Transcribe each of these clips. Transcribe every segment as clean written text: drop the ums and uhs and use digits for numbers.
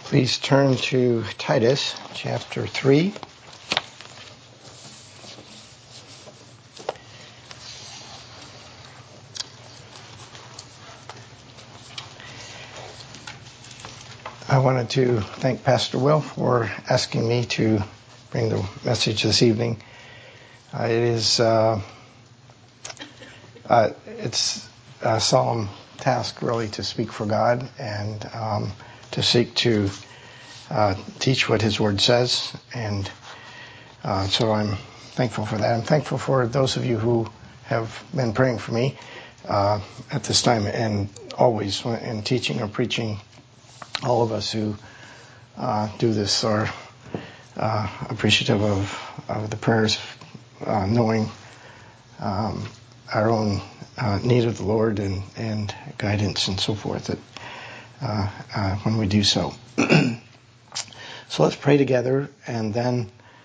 Please turn to Titus chapter 3. I wanted to thank Pastor Will for asking me to bring the message this evening. It's a solemn task, really, to speak for God and to seek to teach what His Word says. And so I'm thankful for that. I'm thankful for those of you who have been praying for me at this time and always in teaching or preaching. All of us who do this are appreciative of the prayers, knowing our own need of the Lord and guidance and so forth when we do so. So let's pray together, and then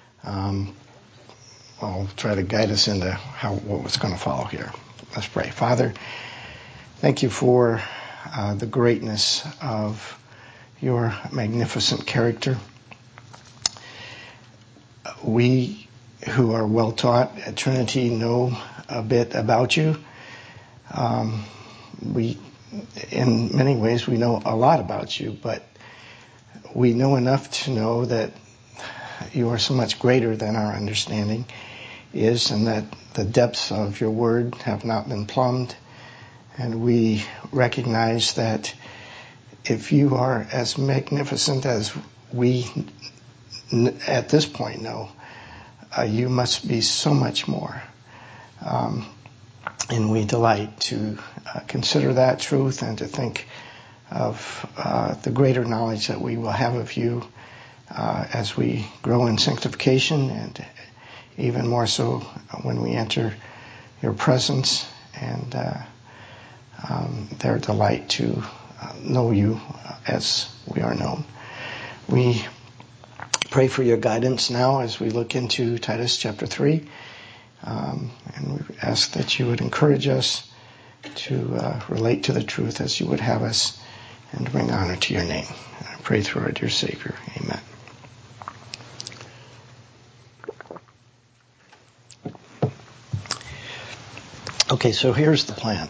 I'll try to guide us into what's going to follow here. Let's pray. Father, thank you for the greatness of your magnificent character. We who are well taught at Trinity know a bit about you. In many ways, we know a lot about you, but we know enough to know that you are so much greater than our understanding is, and that the depths of your word have not been plumbed. And we recognize that if you are as magnificent as we at this point know, you must be so much more. And we delight to consider that truth and to think of the greater knowledge that we will have of you as we grow in sanctification, and even more so when we enter your presence and their delight to know you as we are known. We pray for your guidance now as we look into Titus chapter 3. And we ask that you would encourage us to relate to the truth as you would have us, and bring honor to your name. I pray through our dear Savior. Amen. Okay, so here's the plan.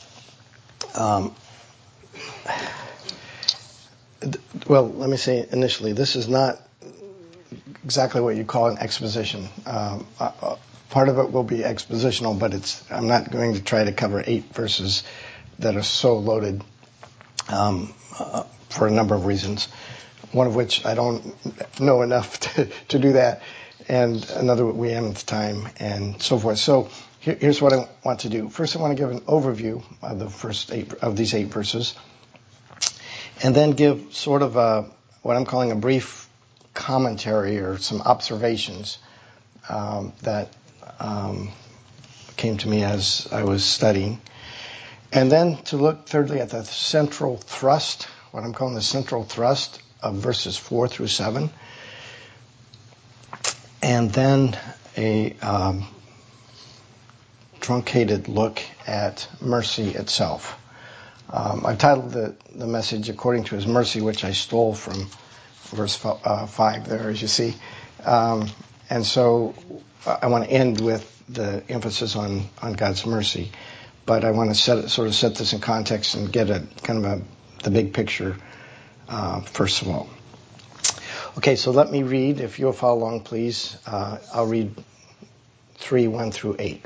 Well, let me say initially, this is not exactly what you call an exposition. Part of it will be expositional, but I'm not going to try to cover 8 verses that are so loaded for a number of reasons. One of which I don't know enough to do that, and another we haven't the time, and so forth. So here's what I want to do. First, I want to give an overview of the first 8 of these 8 verses, and then give sort of what I'm calling a brief commentary or some observations that came to me as I was studying. And then to look thirdly at the central thrust, what I'm calling the central thrust of verses 4 through 7. And then a truncated look at mercy itself. I've titled the message According to His Mercy, which I stole from verse 5 there, as you see. And so I want to end with the emphasis on God's mercy. But I want to set this in context and get the big picture first of all. Okay, so let me read. If you'll follow along, please. I'll read 3:1 through 8.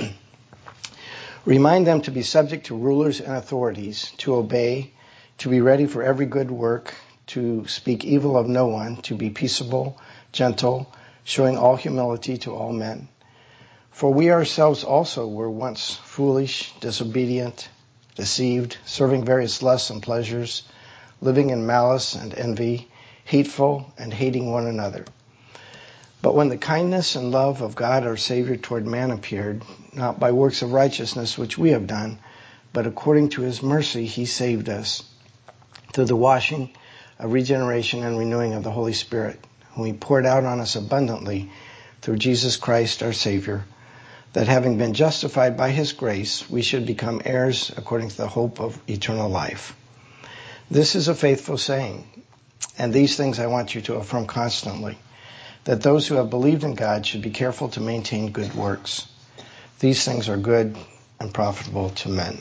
Remind them to be subject to rulers and authorities, to obey, to be ready for every good work, to speak evil of no one, to be peaceable, gentle, showing all humility to all men. For we ourselves also were once foolish, disobedient, deceived, serving various lusts and pleasures, living in malice and envy, hateful and hating one another. But when the kindness and love of God our Savior toward man appeared, not by works of righteousness which we have done, but according to His mercy He saved us, through the washing of regeneration and renewing of the Holy Spirit, whom He poured out on us abundantly through Jesus Christ our Savior, that having been justified by His grace, we should become heirs according to the hope of eternal life. This is a faithful saying. And these things I want you to affirm constantly, that those who have believed in God should be careful to maintain good works. These things are good and profitable to men.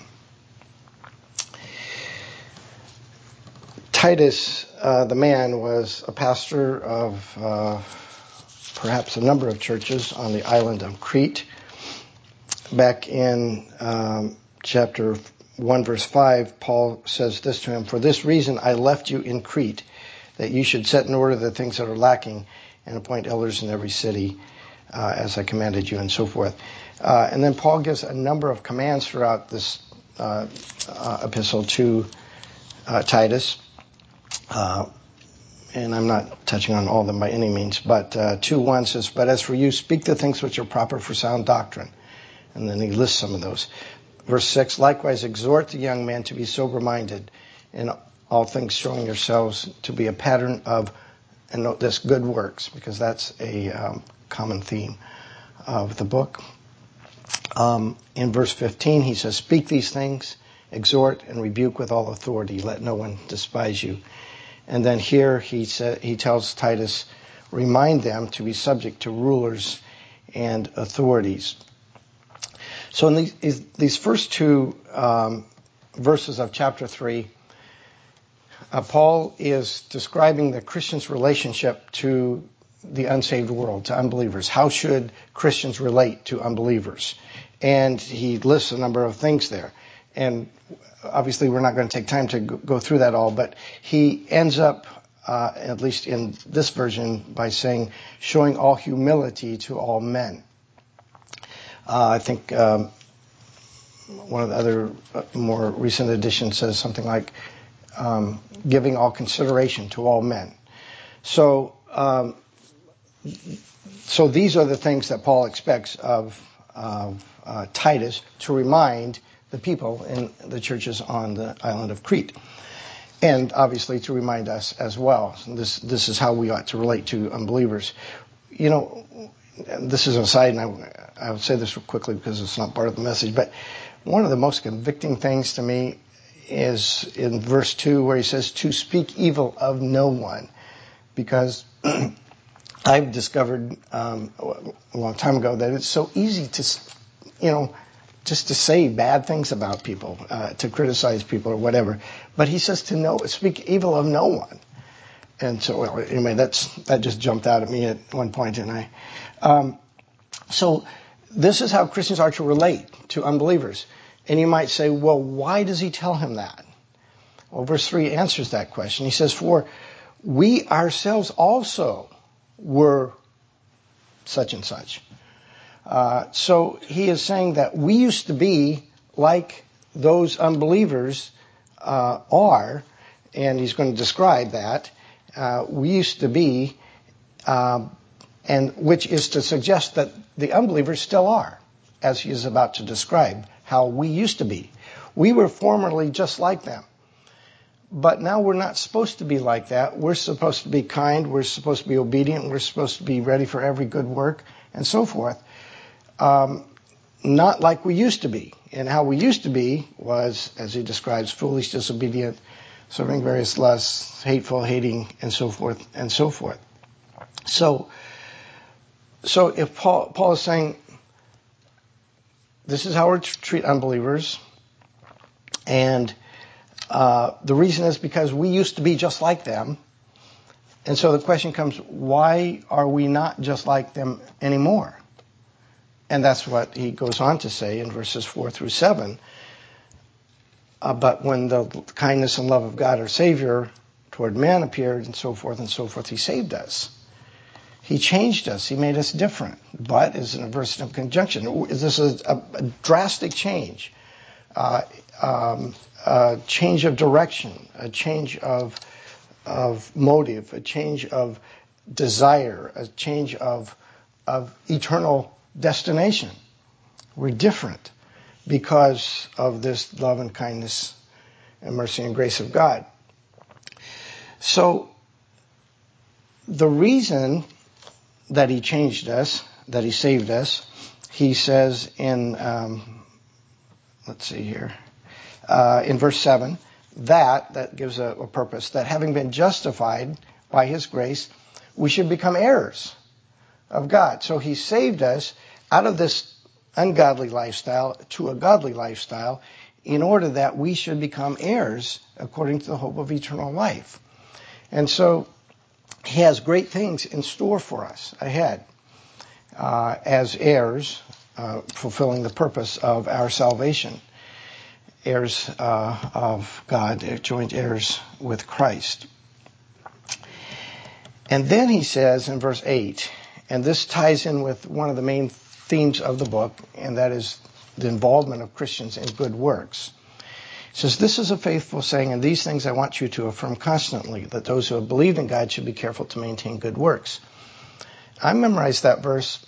Titus, the man, was a pastor of perhaps a number of churches on the island of Crete. Back in chapter 1, verse 5, Paul says this to him, "For this reason I left you in Crete, that you should set in order the things that are lacking and appoint elders in every city, as I commanded you," and so forth. And then Paul gives a number of commands throughout this epistle to Titus. And I'm not touching on all of them by any means, but 2:1 says, "But as for you, speak the things which are proper for sound doctrine." And then he lists some of those. Verse 6, "Likewise exhort the young men to be sober-minded, in all things showing yourselves to be a pattern of," and note this, "good works," because that's a common theme of the book. In verse 15, he says, "Speak these things, exhort and rebuke with all authority. Let no one despise you." And then here he tells Titus, remind them to be subject to rulers and authorities. So in these first two verses of chapter 3, Paul is describing the Christian's relationship to the unsaved world, to unbelievers. How should Christians relate to unbelievers? And he lists a number of things there. And obviously we're not going to take time to go through that all, but he ends up, at least in this version, by saying, showing all humility to all men. I think one of the other more recent editions says something like, giving all consideration to all men. So these are the things that Paul expects of Titus to remind the people in the churches on the island of Crete, and obviously to remind us as well. This is how we ought to relate to unbelievers. You know, this is an aside, and I would say this quickly because it's not part of the message, but one of the most convicting things to me is in verse 2 where he says, "To speak evil of no one," because I've discovered a long time ago that it's so easy to, just to say bad things about people, to criticize people or whatever. But he says to speak evil of no one. And so, well, anyway, that just jumped out at me at one point. So this is how Christians are to relate to unbelievers. And you might say, well, why does he tell him that? Well, verse 3 answers that question. He says, "For we ourselves also were such and such." So he is saying that we used to be like those unbelievers are, and he's going to describe that. We used to be, and which is to suggest that the unbelievers still are, as he is about to describe how we used to be. We were formerly just like them. But now we're not supposed to be like that. We're supposed to be kind. We're supposed to be obedient. We're supposed to be ready for every good work, and so forth. Not like we used to be. And how we used to be was, as he describes, foolish, disobedient, serving various lusts, hateful, hating, and so forth, and so forth. So if Paul is saying, this is how we're to treat unbelievers, and the reason is because we used to be just like them. And so the question comes, why are we not just like them anymore? And that's what he goes on to say in verses 4 through 7. But when the kindness and love of God, our Savior, toward man appeared, and so forth, he saved us. He changed us. He made us different. But is an adversative conjunction. This is a drastic change. A change of direction, a change of motive, a change of desire, a change of eternal destination. We're different because of this love and kindness and mercy and grace of God. So the reason that he changed us, that he saved us, he says in, let's see here, in verse 7, that gives a purpose, that having been justified by his grace, we should become heirs of God. So he saved us out of this ungodly lifestyle to a godly lifestyle in order that we should become heirs according to the hope of eternal life. And so he has great things in store for us ahead as heirs, fulfilling the purpose of our salvation. Heirs of God, joint heirs with Christ. And then he says in verse 8, and this ties in with one of the main themes of the book, and that is the involvement of Christians in good works. He says, this is a faithful saying, and these things I want you to affirm constantly, that those who have believed in God should be careful to maintain good works. I memorized that verse,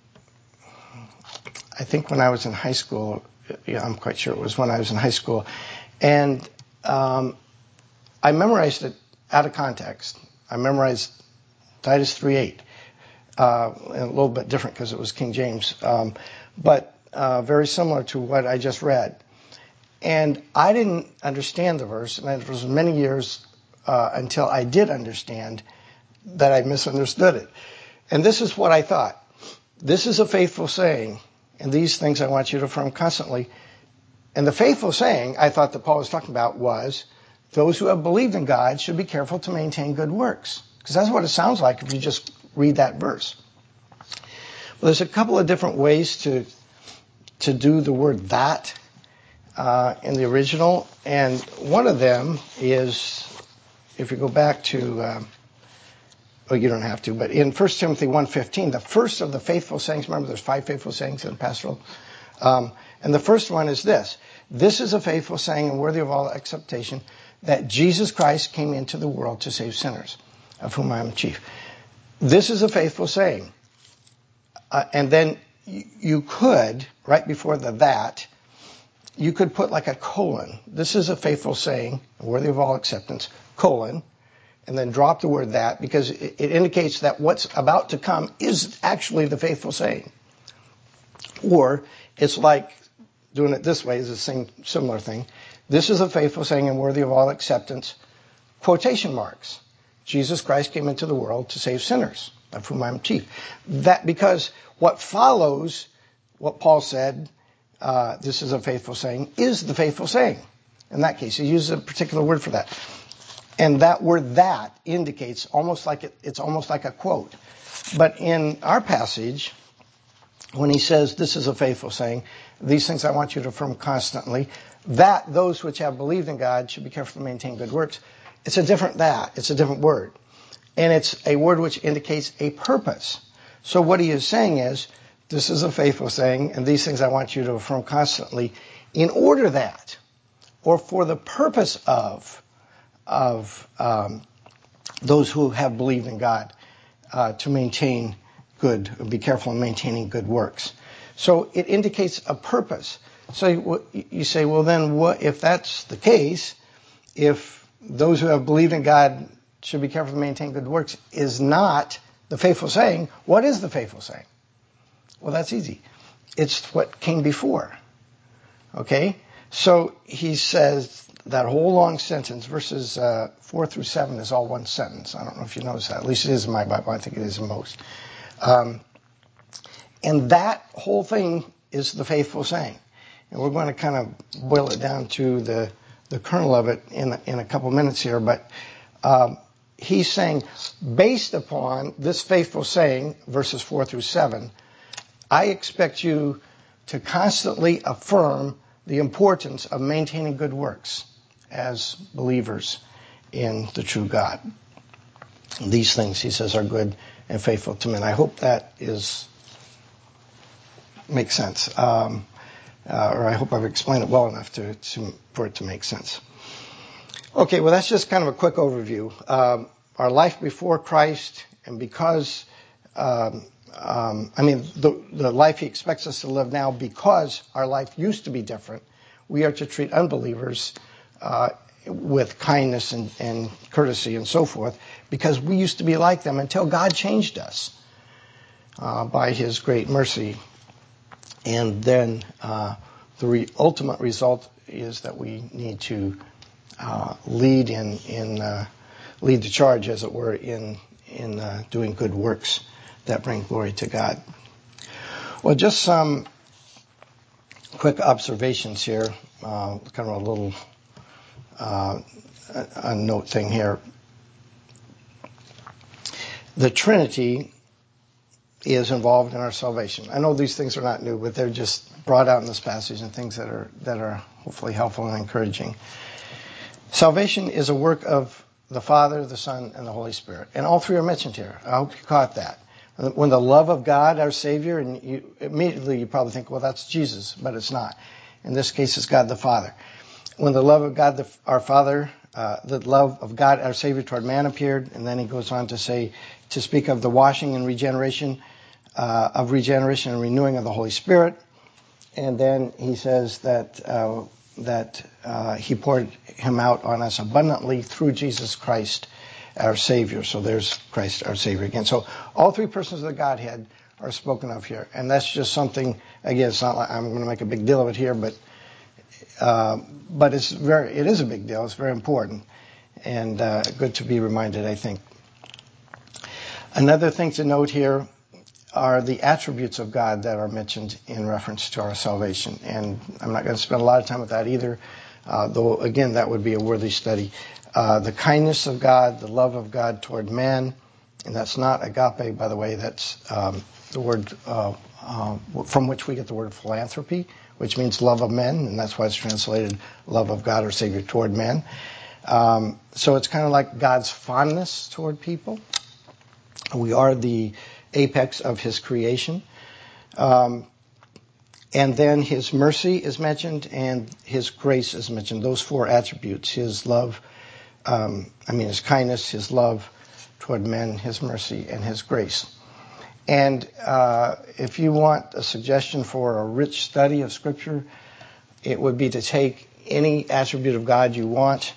I think when I was in high school. Yeah, I'm quite sure it was when I was in high school. And I memorized it out of context. I memorized Titus 3:8. A little bit different because it was King James. But very similar to what I just read. And I didn't understand the verse, and it was many years until I did understand that I misunderstood it. And this is what I thought. This is a faithful saying, and these things I want you to affirm constantly. And the faithful saying I thought that Paul was talking about was, those who have believed in God should be careful to maintain good works. Because that's what it sounds like if you just read that verse. Well, there's a couple of different ways to do the word that in the original. And one of them is, if you go back to, you don't have to, but in 1 Timothy 1:15, the first of the faithful sayings, remember there's 5 faithful sayings in pastoral, and the first one is this. This is a faithful saying and worthy of all acceptation, that Jesus Christ came into the world to save sinners, of whom I am chief. This is a faithful saying. And then you could, right before the that, you could put like a colon. This is a faithful saying, worthy of all acceptance, colon, and then drop the word that, because it indicates that what's about to come is actually the faithful saying. Or it's like doing it this way is the same similar thing. This is a faithful saying and worthy of all acceptance, quotation marks. Jesus Christ came into the world to save sinners, of whom I am chief. That because what follows what Paul said, this is a faithful saying, is the faithful saying. In that case, he uses a particular word for that. And that word that indicates almost like it's almost like a quote. But in our passage, when he says, this is a faithful saying, these things I want you to affirm constantly, that those which have believed in God should be careful to maintain good works. It's a different that. It's a different word. And it's a word which indicates a purpose. So what he is saying is, this is a faithful saying, and these things I want you to affirm constantly, in order that, or for the purpose of those who have believed in God, to maintain good, be careful in maintaining good works. So it indicates a purpose. So you say, well then, what if that's the case, if those who have believed in God should be careful to maintain good works is not the faithful saying, what is the faithful saying? Well, that's easy. It's what came before. Okay? So he says that whole long sentence, verses 4 through 7 is all one sentence. I don't know if you notice that. At least it is in my Bible. I think it is in most. And that whole thing is the faithful saying. And we're going to kind of boil it down to the kernel of it in a couple minutes here. But he's saying, based upon this faithful saying, verses 4 through 7, I expect you to constantly affirm the importance of maintaining good works as believers in the true God. And these things, he says, are good and faithful to men. I hope that makes sense. Or I hope I've explained it well enough for it to make sense. Okay, well, that's just kind of a quick overview. Our life before Christ, and because, the life he expects us to live now, because our life used to be different, we are to treat unbelievers with kindness and courtesy and so forth, because we used to be like them until God changed us by his great mercy. And then the ultimate result is that we need to lead lead the charge, as it were, in doing good works that bring glory to God. Well, just some quick observations here, kind of a little a note thing here. The Trinity is involved in our salvation. I know these things are not new, but they're just brought out in this passage and things that are hopefully helpful and encouraging. Salvation is a work of the Father, the Son, and the Holy Spirit. And all three are mentioned here. I hope you caught that. When the love of God, our Savior, and you probably think, well, that's Jesus, but it's not. In this case, it's God the Father. When the love of God, our Father, the love of God, our Savior toward man appeared, and then he goes on to speak of the washing and regeneration and renewing of the Holy Spirit. And then he says that he poured him out on us abundantly through Jesus Christ, our Savior. So there's Christ, our Savior again. So all three persons of the Godhead are spoken of here. And that's just something, again, it's not like I'm going to make a big deal of it here, but it is a big deal. It's very important and good to be reminded, I think. Another thing to note here are the attributes of God that are mentioned in reference to our salvation. And I'm not going to spend a lot of time with that either, though, again, that would be a worthy study. The kindness of God, the love of God toward man, and that's not agape, by the way, that's the word from which we get the word philanthropy, which means love of men, and that's why it's translated love of God or Savior toward man. So it's kind of like God's fondness toward people. We are the apex of his creation. And then his mercy is mentioned and his grace is mentioned. Those four attributes, his love, his kindness, his love toward men, his mercy, and his grace. And if you want a suggestion for a rich study of Scripture, it would be to take any attribute of God you want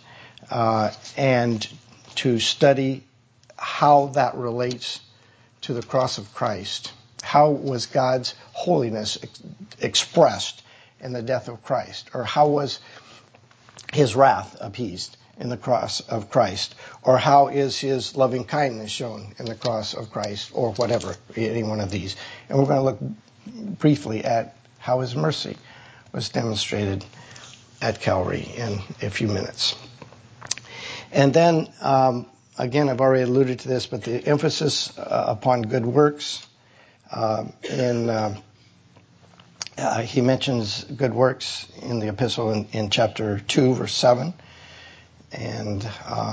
and to study how that relates to the cross of Christ. How was God's holiness expressed in the death of Christ? Or how was his wrath appeased in the cross of Christ? Or how is his loving kindness shown in the cross of Christ? Or whatever, any one of these. And we're going to look briefly at how his mercy was demonstrated at Calvary in a few minutes. And then, again, I've already alluded to this, but the emphasis upon good works. He mentions good works in the epistle in chapter 2, verse 7. And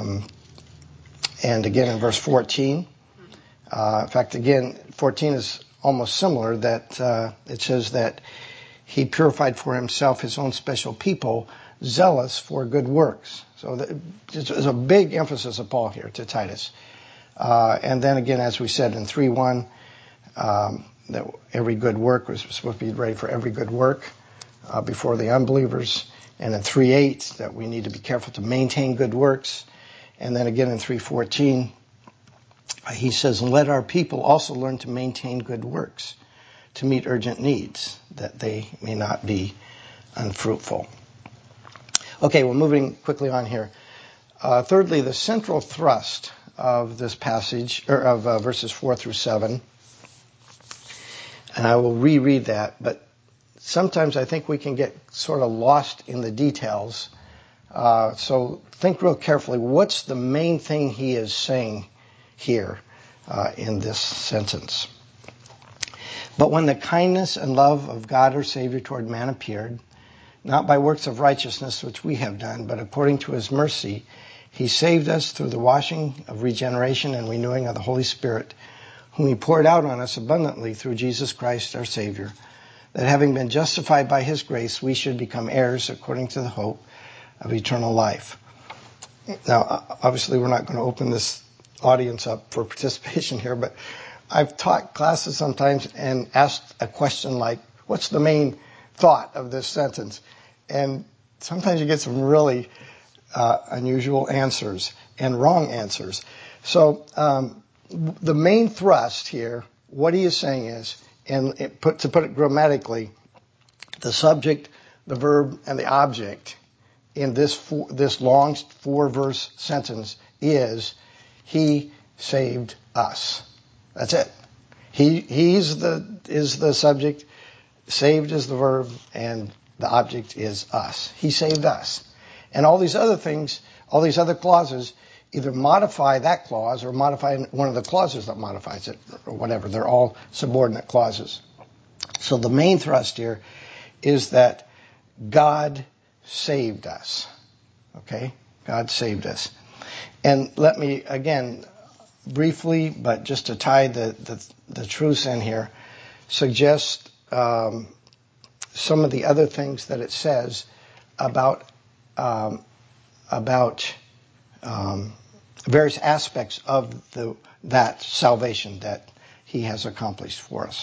again in verse 14. In fact, again, 14 is almost similar, that it says that he purified for himself his own special people, zealous for good works. So there's a big emphasis of Paul here to Titus. And then again, as we said in 3:1, that every good work was supposed to be ready for every good work before the unbelievers. And in 3:8, that we need to be careful to maintain good works. And then again in 3:14, he says, and let our people also learn to maintain good works, to meet urgent needs, that they may not be unfruitful. Okay, well, moving quickly on here. Thirdly, the central thrust of this passage, or of verses 4 through 7, and I will reread that, but sometimes I think we can get sort of lost in the details. So think real carefully. What's the main thing he is saying here in this sentence? But when the kindness and love of God our Savior toward man appeared, not by works of righteousness which we have done, but according to his mercy, he saved us through the washing of regeneration and renewing of the Holy Spirit, whom he poured out on us abundantly through Jesus Christ our Savior, that having been justified by his grace, we should become heirs according to the hope of eternal life. Now, obviously, we're not going to open this audience up for participation here, but I've taught classes sometimes and asked a question like, what's the main thought of this sentence? And sometimes you get some really unusual answers and wrong answers. So the main thrust here, what he is saying is, and to put it grammatically, the subject, the verb, and the object in this long 4-verse sentence is He saved us. That's it. He's the subject, saved is the verb, and the object is us. He saved us. And all these other things, all these other clauses, either modify that clause or modify one of the clauses that modifies it, or whatever. They're all subordinate clauses. So the main thrust here is that God saved us. Okay? God saved us. And let me, again, briefly, but just to tie the truths in here, suggest some of the other things that it says about various aspects of that salvation that He has accomplished for us.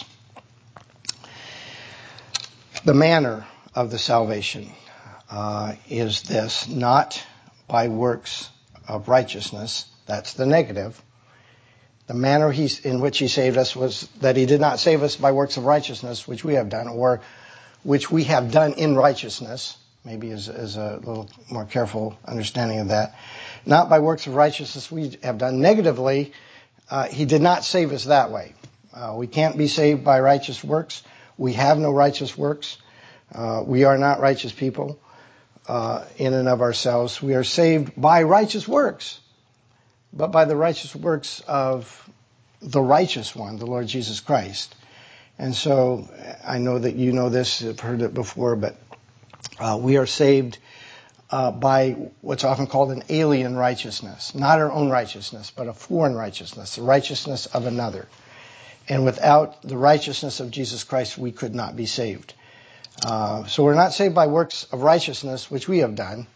The manner of the salvation is this: not by works of righteousness. That's the negative. The manner in which He saved us was that He did not save us by works of righteousness, which we have done, or which we have done in righteousness. Maybe is a little more careful understanding of that. Not by works of righteousness we have done. Negatively, He did not save us that way. We can't be saved by righteous works. We have no righteous works. We are not righteous people in and of ourselves. We are saved by righteous works, but by the righteous works of the righteous one, the Lord Jesus Christ. And so I know that you know this, I've heard it before, but we are saved by what's often called an alien righteousness. Not our own righteousness, but a foreign righteousness, the righteousness of another. And without the righteousness of Jesus Christ, we could not be saved. So we're not saved by works of righteousness, which we have done,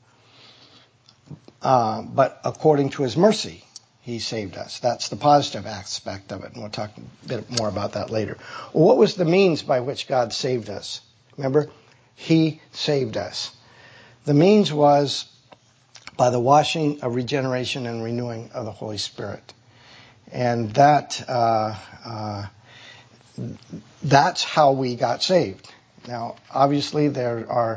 but according to His mercy, He saved us. That's the positive aspect of it, and we'll talk a bit more about that later. Well, what was the means by which God saved us? Remember, He saved us. The means was by the washing of regeneration and renewing of the Holy Spirit. And that's how we got saved. Now, obviously, there are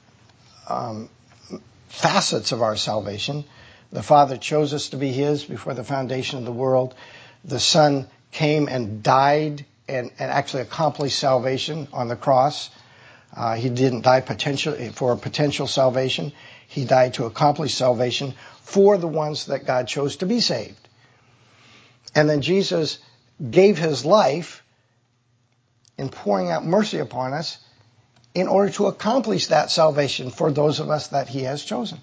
facets of our salvation. The Father chose us to be His before the foundation of the world. The Son came and died and actually accomplished salvation on the cross. He didn't die for potential salvation. He died to accomplish salvation for the ones that God chose to be saved. And then Jesus gave His life in pouring out mercy upon us in order to accomplish that salvation for those of us that He has chosen.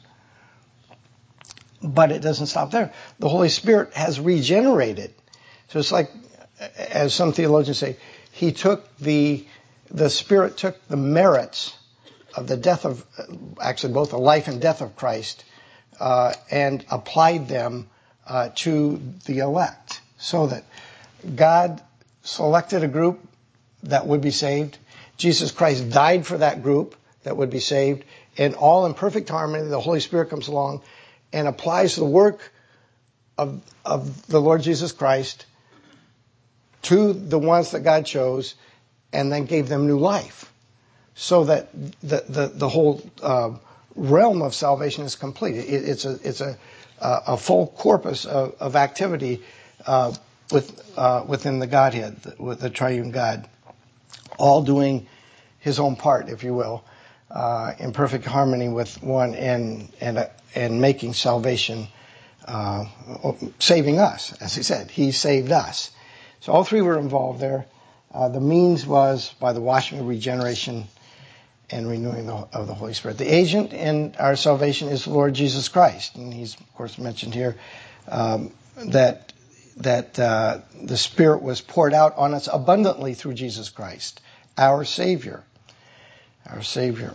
But it doesn't stop there. The Holy Spirit has regenerated. So it's like, as some theologians say, the Spirit took the merits of the death of, actually both the life and death of Christ, and applied them to the elect. So that God selected a group that would be saved. Jesus Christ died for that group that would be saved. And all in perfect harmony, the Holy Spirit comes along and applies the work of the Lord Jesus Christ to the ones that God chose, and then gave them new life, so that the whole realm of salvation is complete. It's a full corpus of activity within the Godhead, with the Triune God, all doing His own part, if you will, in perfect harmony with one, and making salvation, saving us, as He said. He saved us. So all three were involved there. The means was by the washing of regeneration and renewing of the Holy Spirit. The agent in our salvation is the Lord Jesus Christ. And He's, of course, mentioned here that the Spirit was poured out on us abundantly through Jesus Christ, our Savior. Our Savior.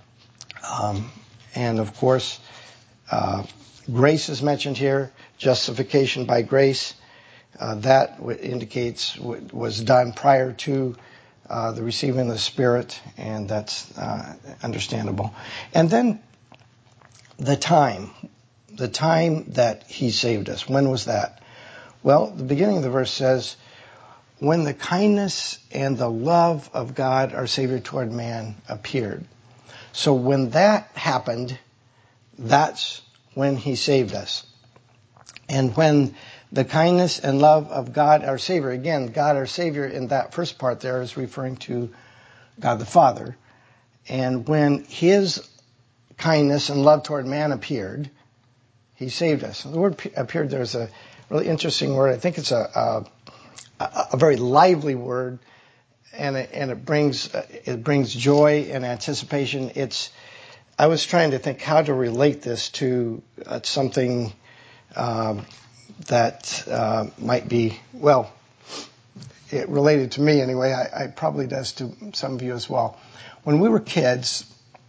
And, of course, grace is mentioned here, justification by grace. That indicates what was done prior to the receiving of the Spirit, and that's understandable. And then the time that He saved us. When was that? Well, the beginning of the verse says, when the kindness and the love of God, our Savior, toward man appeared. So when that happened, That's when he saved us. And when the kindness and love of God our Savior, again, God our Savior in that first part there is referring to God the Father. And when his kindness and love toward man appeared, he saved us. The word appeared there is a really interesting word. I think it's a very lively word, and it brings joy and anticipation. I was trying to think how to relate this to something that might be, well, it related to me anyway. I probably does to some of you as well. When we were kids,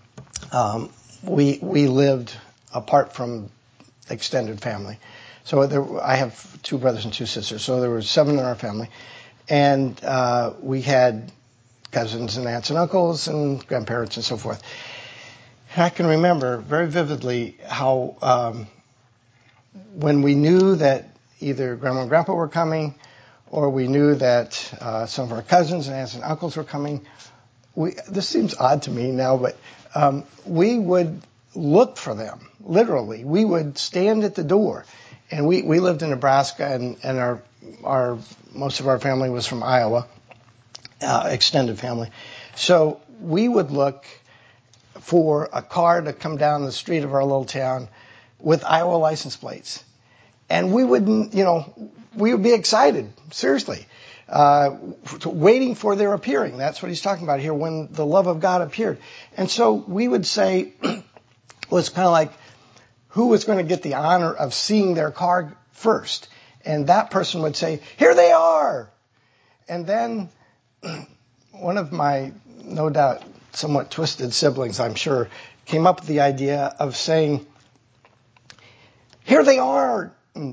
we lived apart from extended family. So I have 2 brothers and 2 sisters. So there were 7 in our family. And we had cousins and aunts and uncles and grandparents and so forth. And I can remember very vividly how when we knew that either Grandma and Grandpa were coming or we knew that some of our cousins and aunts and uncles were coming, this seems odd to me now, but we would look for them, literally. We would stand at the door. And we lived in Nebraska, and our most of our family was from Iowa, extended family. So we would look for a car to come down the street of our little town with Iowa license plates. And we would be excited, seriously, waiting for their appearing. That's what he's talking about here, when the love of God appeared. And so we would say, well, it's kind of like, who was going to get the honor of seeing their car first? And that person would say, here they are. And then one of my, no doubt, somewhat twisted siblings, I'm sure, came up with the idea of saying, here they are.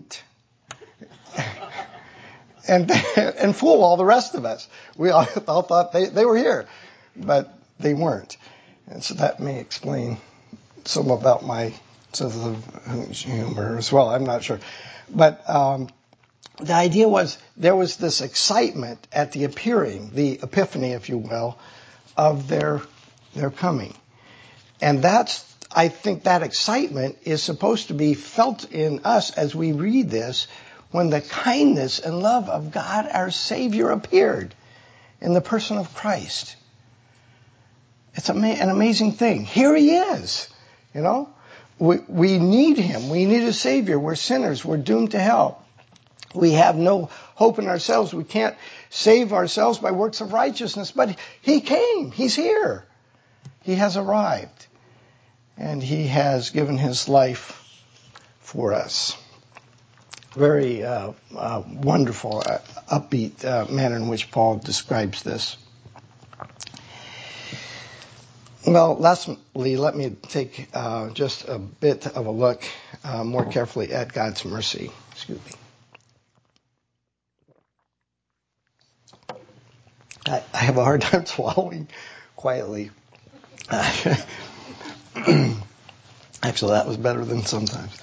And fool all the rest of us. We all thought they were here, but they weren't. And so that may explain some about my sense of humor as well. I'm not sure. But the idea was there was this excitement at the appearing, the epiphany, if you will, of their coming. And I think that excitement is supposed to be felt in us as we read this when the kindness and love of God our Savior appeared in the person of Christ. It's an amazing thing. Here he is, We need him. We need a Savior. We're sinners. We're doomed to hell. We have no hope in ourselves. We can't save ourselves by works of righteousness. But he came. He's here. He has arrived. And he has given his life for us. Very wonderful, upbeat manner in which Paul describes this. Well, lastly, let me take just a bit of a look more carefully at God's mercy. Excuse me. I have a hard time swallowing quietly. Actually, that was better than sometimes.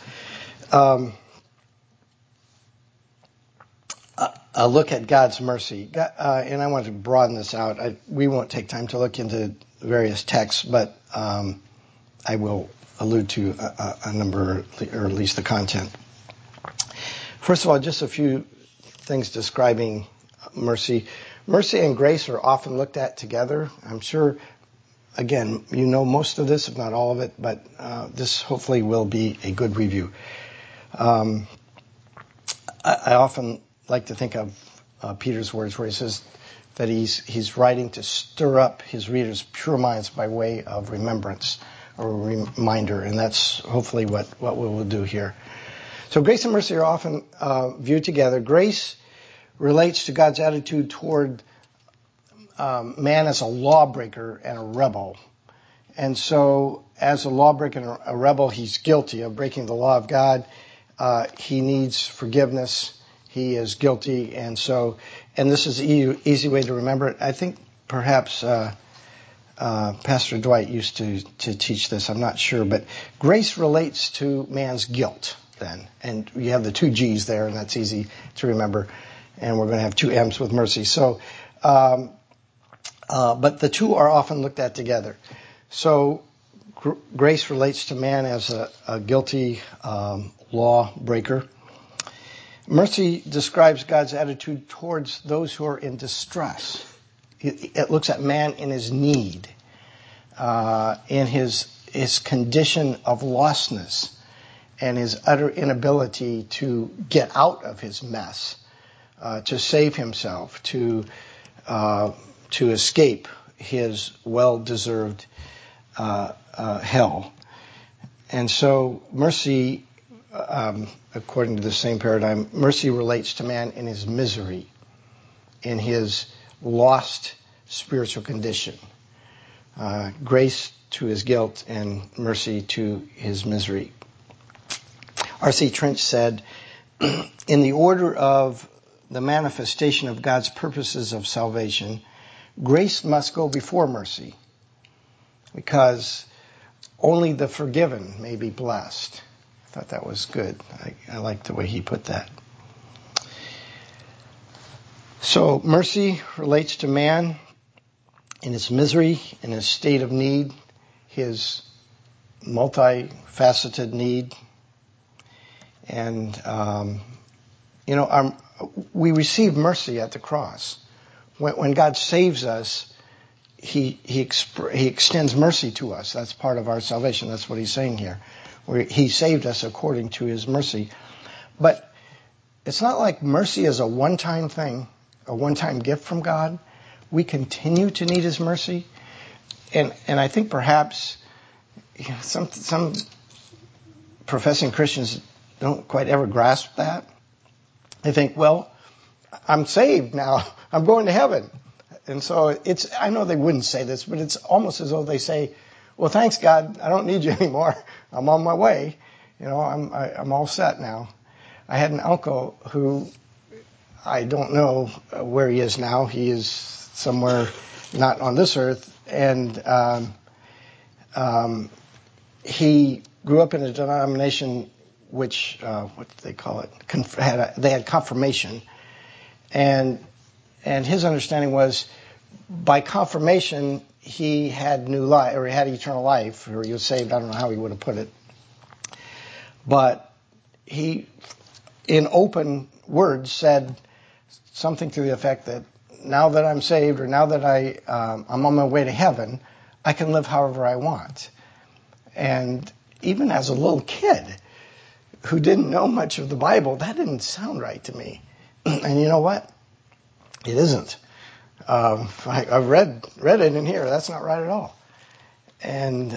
A look at God's mercy. And I want to broaden this out. We won't take time to look into various texts, but I will allude to a number, or at least the content. First of all, just a few things describing mercy. Mercy and grace are often looked at together. I'm sure, again, you know most of this, if not all of it, but this hopefully will be a good review. I often like to think of Peter's words where he says that he's writing to stir up his readers' pure minds by way of remembrance or reminder, and that's hopefully what we will do here. So grace and mercy are often viewed together. Grace relates to God's attitude toward man as a lawbreaker and a rebel. And so as a lawbreaker and a rebel, he's guilty of breaking the law of God. He needs forgiveness. He is guilty. And this is an easy way to remember it. I think perhaps Pastor Dwight used to teach this. I'm not sure. But grace relates to man's guilt then. And you have the 2 G's there, and that's easy to remember. And we're going to have 2 M's with mercy. So, but the two are often looked at together. So Grace relates to man as a guilty law breaker. Mercy describes God's attitude towards those who are in distress. It looks at man in his need, in his condition of lostness, and his utter inability to get out of his mess, to save himself, to escape his well-deserved hell. And so mercy, according to the same paradigm, mercy relates to man in his misery, in his lost spiritual condition. Grace to his guilt and mercy to his misery. R.C. Trench said, in the order of the manifestation of God's purposes of salvation, grace must go before mercy, because only the forgiven may be blessed. I thought that was good. I liked the way he put that. So mercy relates to man in his misery, in his state of need, his multifaceted need. And, we receive mercy at the cross. When God saves us, He extends mercy to us. That's part of our salvation. That's what he's saying here. Where he saved us according to his mercy. But it's not like mercy is a one-time thing, a one-time gift from God. We continue to need his mercy. And I think perhaps some professing Christians don't quite ever grasp that. They think, well, I'm saved now. I'm going to heaven. And so I know they wouldn't say this, but it's almost as though they say, well, thanks God, I don't need you anymore. I'm on my way. I'm all set now. I had an uncle who, I don't know where he is now. He is somewhere not on this earth. And he grew up in a denomination which, what did they call it? They had confirmation. And his understanding was, by confirmation, he had new life, or he had eternal life, or he was saved. I don't know how he would have put it. But he, in open words, said something to the effect that now that I'm saved, or now that I'm on my way to heaven, I can live however I want. And even as a little kid who didn't know much of the Bible, that didn't sound right to me. And you know what? It isn't. I've read it in here. That's not right at all. And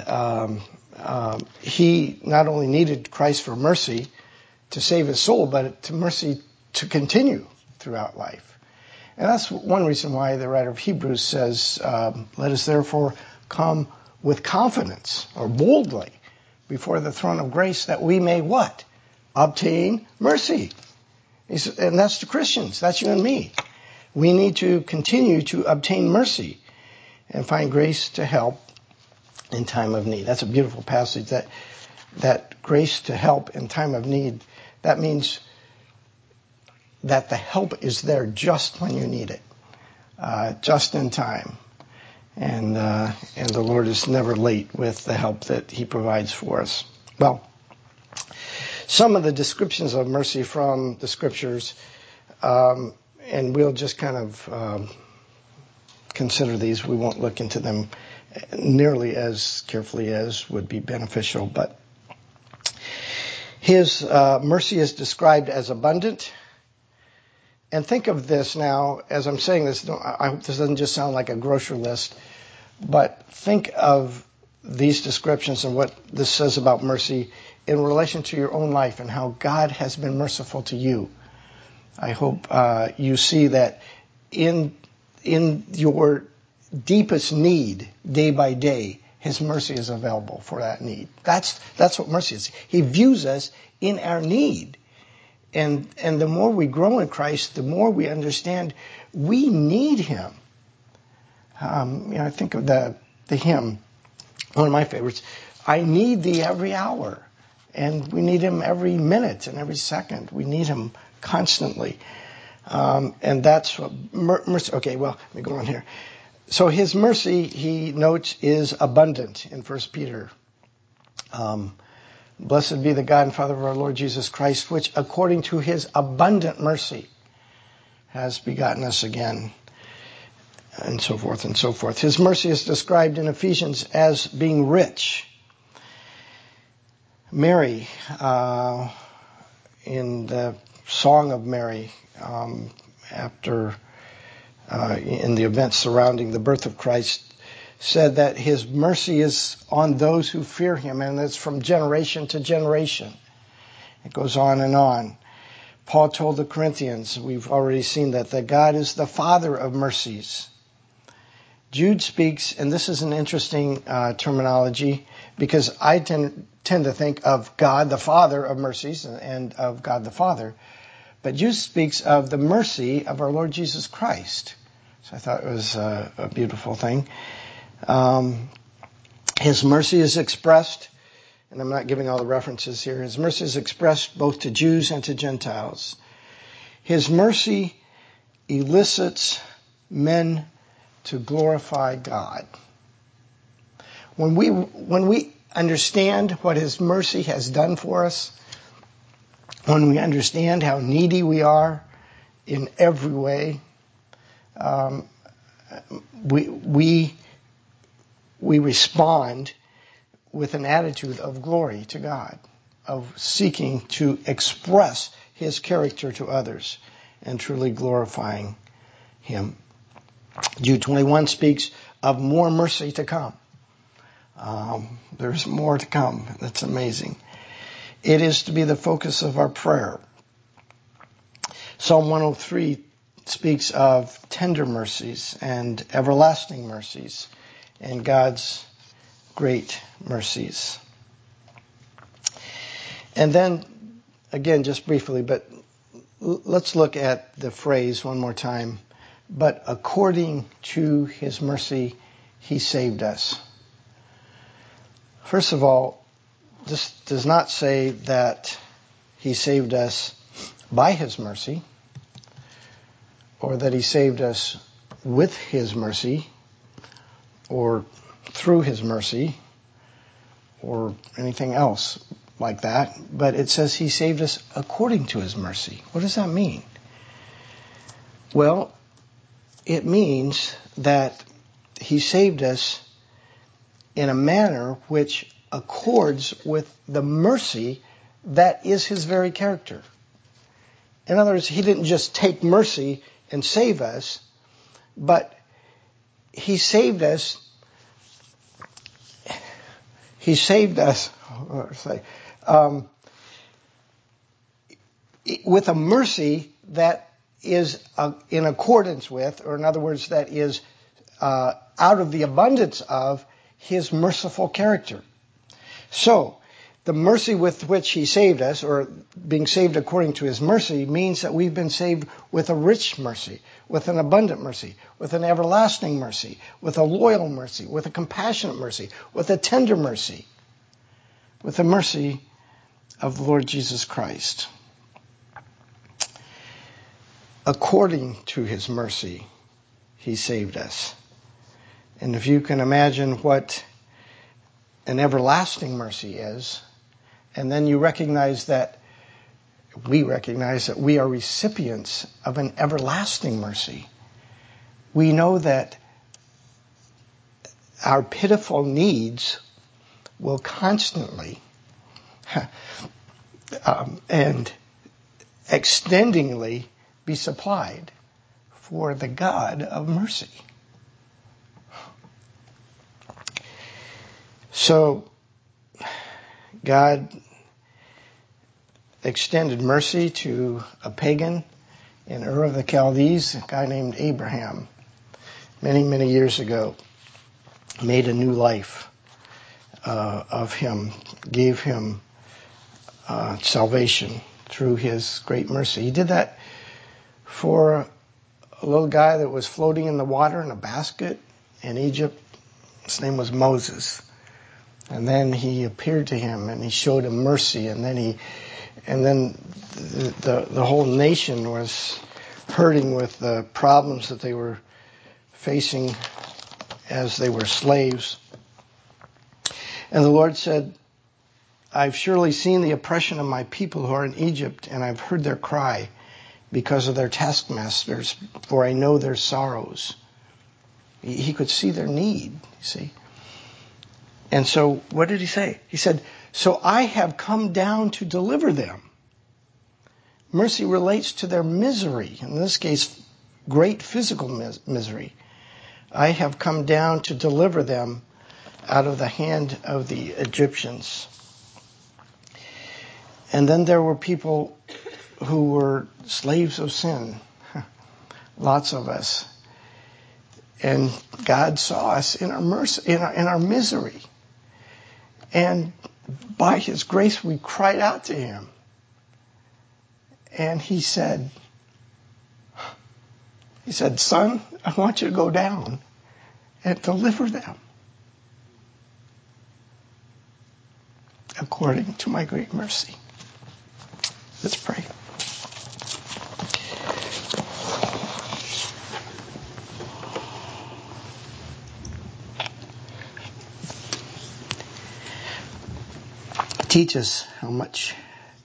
he not only needed Christ for mercy to save his soul, but to mercy to continue throughout life. And that's one reason why the writer of Hebrews says, let us therefore come with confidence, or boldly, before the throne of grace, that we may what? Obtain mercy. And that's the Christians. That's you and me. We need to continue to obtain mercy and find grace to help in time of need. That's a beautiful passage, that grace to help in time of need. That means that the help is there just when you need it, just in time. And the Lord is never late with the help that he provides for us. Well, some of the descriptions of mercy from the Scriptures, and we'll just kind of consider these. We won't look into them nearly as carefully as would be beneficial. But his mercy is described as abundant. And think of this now, as I'm saying this, I hope this doesn't just sound like a grocery list, but think of these descriptions and what this says about mercy in relation to your own life and how God has been merciful to you. I hope you see that in your deepest need, day by day, his mercy is available for that need. That's what mercy is. He views us in our need. And the more we grow in Christ, the more we understand we need him. I think of the hymn, one of my favorites, I need thee every hour. And we need him every minute and every second. We need him constantly. And that's what mercy. Okay, well, let me go on here. So his mercy, he notes, is abundant in 1 Peter Blessed be the God and Father of our Lord Jesus Christ, which according to his abundant mercy has begotten us again, and so forth and so forth. His mercy is described in Ephesians as being rich. Mary, in the Song of Mary, after in the events surrounding the birth of Christ, said that his mercy is on those who fear him, and it's from generation to generation. It goes on and on. Paul told the Corinthians, we've already seen that God is the Father of mercies. Jude speaks, and this is an interesting terminology, because I tend to think of God the Father of mercies and of God the Father. But Jude speaks of the mercy of our Lord Jesus Christ. So I thought it was a beautiful thing. His mercy is expressed, and I'm not giving all the references here, his mercy is expressed both to Jews and to Gentiles. His mercy elicits men to glorify God. When we understand what his mercy has done for us, when we understand how needy we are in every way, we respond with an attitude of glory to God, of seeking to express his character to others and truly glorifying him. Jude 21 speaks of more mercy to come. There's more to come. That's amazing. It is to be the focus of our prayer. Psalm 103 speaks of tender mercies and everlasting mercies and God's great mercies. And then, again, just briefly, but let's look at the phrase one more time. But according to his mercy, he saved us. First of all, this does not say that he saved us by his mercy, or that he saved us with his mercy, or through his mercy, or anything else like that. But it says he saved us according to his mercy. What does that mean? Well, it means that he saved us in a manner which accords with the mercy that is his very character. In other words, he didn't just take mercy and save us, but he saved us with a mercy that is in accordance with, or in other words, that is out of the abundance of his merciful character. So, the mercy with which he saved us, or being saved according to his mercy, means that we've been saved with a rich mercy, with an abundant mercy, with an everlasting mercy, with a loyal mercy, with a compassionate mercy, with a tender mercy, with the mercy of the Lord Jesus Christ. According to his mercy, he saved us. And if you can imagine what an everlasting mercy is, and then you recognize that we are recipients of an everlasting mercy, we know that our pitiful needs will constantly and extendingly be supplied for the God of mercy. So, God extended mercy to a pagan in Ur of the Chaldees, a guy named Abraham, many, many years ago. Made a new life of him, gave him salvation through his great mercy. He did that for a little guy that was floating in the water in a basket in Egypt. His name was Moses. And then he appeared to him and he showed him mercy, and then the whole nation was hurting with the problems that they were facing as they were slaves. And the Lord said, I've surely seen the oppression of my people who are in Egypt, and I've heard their cry because of their taskmasters, for I know their sorrows. He could see their need, you see. And so what did he say? He said, so I have come down to deliver them. Mercy relates to their misery, in this case, great physical misery. I have come down to deliver them out of the hand of the Egyptians. And then there were people who were slaves of sin, lots of us. And God saw us in our mercy, in our misery. And by His grace, we cried out to Him. And He said, son, I want you to go down and deliver them according to my great mercy. Let's pray. Teach us how much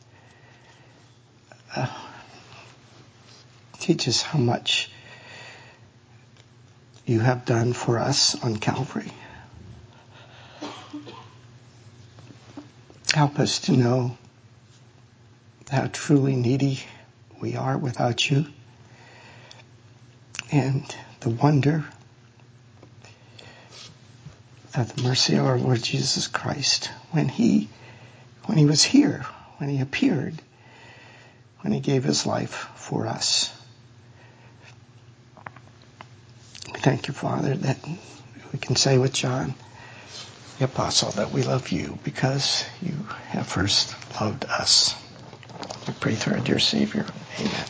you have done for us on Calvary. Help us to know how truly needy we are without you, and the wonder of the mercy of our Lord Jesus Christ when he was here, when He appeared, when He gave His life for us. Thank you, Father, that we can say with John the Apostle that we love you because you have first loved us. We pray through our dear Savior. Amen.